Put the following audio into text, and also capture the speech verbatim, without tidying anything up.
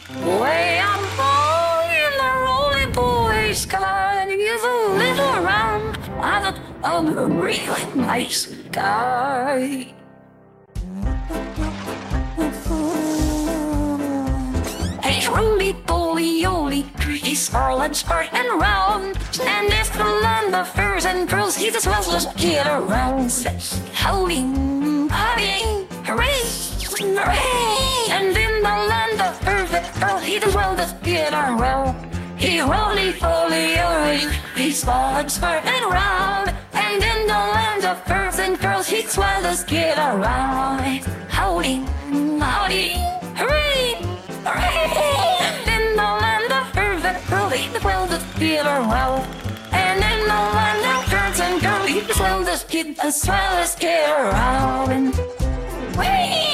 Way up high in the rolling boy sky, you a little around out of a really nice guy. Hey, roly poly oly, he's scarlet skirt and round, and if the land of furs and pearls, he's as well as get around. Howling, howling, hooray, hooray! And in the land of perfect pearl, he's as well as get around. He roly poly oly, he's scarlet skirt and round, and in the land of furs and pearls, he's as well as get around. Howling, howling, hooray! And in the land of perfect pearl, he's as well as get around. And in the land of birds and girls, he's as well as get as well as get around. Whee!